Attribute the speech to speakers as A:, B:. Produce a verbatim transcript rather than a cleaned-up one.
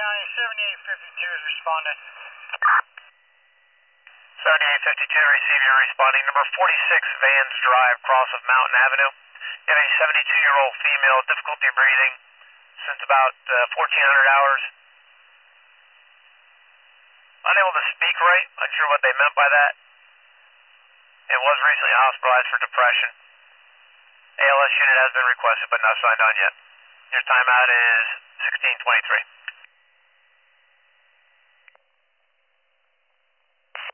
A: County, seventy-eight fifty-two is responding.
B: seventy-eight fifty-two, receiving and responding. Number forty-six, Vans Drive, cross of Mountain Avenue. You have a seventy-two-year-old female, difficulty breathing since about uh, fourteen hundred hours. Unable to speak right, unsure what they meant by that. It was recently hospitalized for depression. A L S unit has been requested but not signed on yet. Your timeout is sixteen twenty-three.